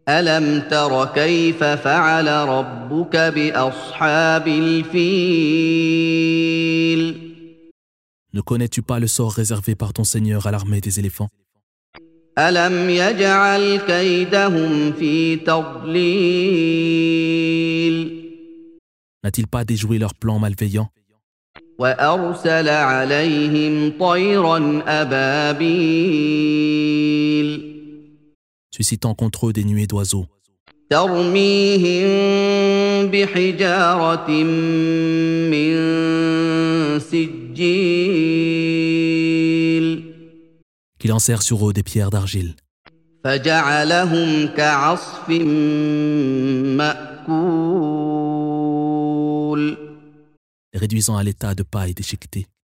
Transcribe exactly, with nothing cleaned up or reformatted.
ألم تر كيف فعل ربك بأصحاب الفيل Ne connais-tu pas le sort réservé par ton Seigneur à l'armée des éléphants? ألم يجعل كيدهم في تضليل N'a-t-il pas déjoué leurs plans malveillants? وأرسل عليهم طيرا أبابيل Suscitant contre eux des nuées d'oiseaux, ترميهم بحجارة من سجيل qui lancèrent sur eux des pierres d'argile, فجعلهم كعصف مأكول les réduisant à l'état de paille déchiquetée.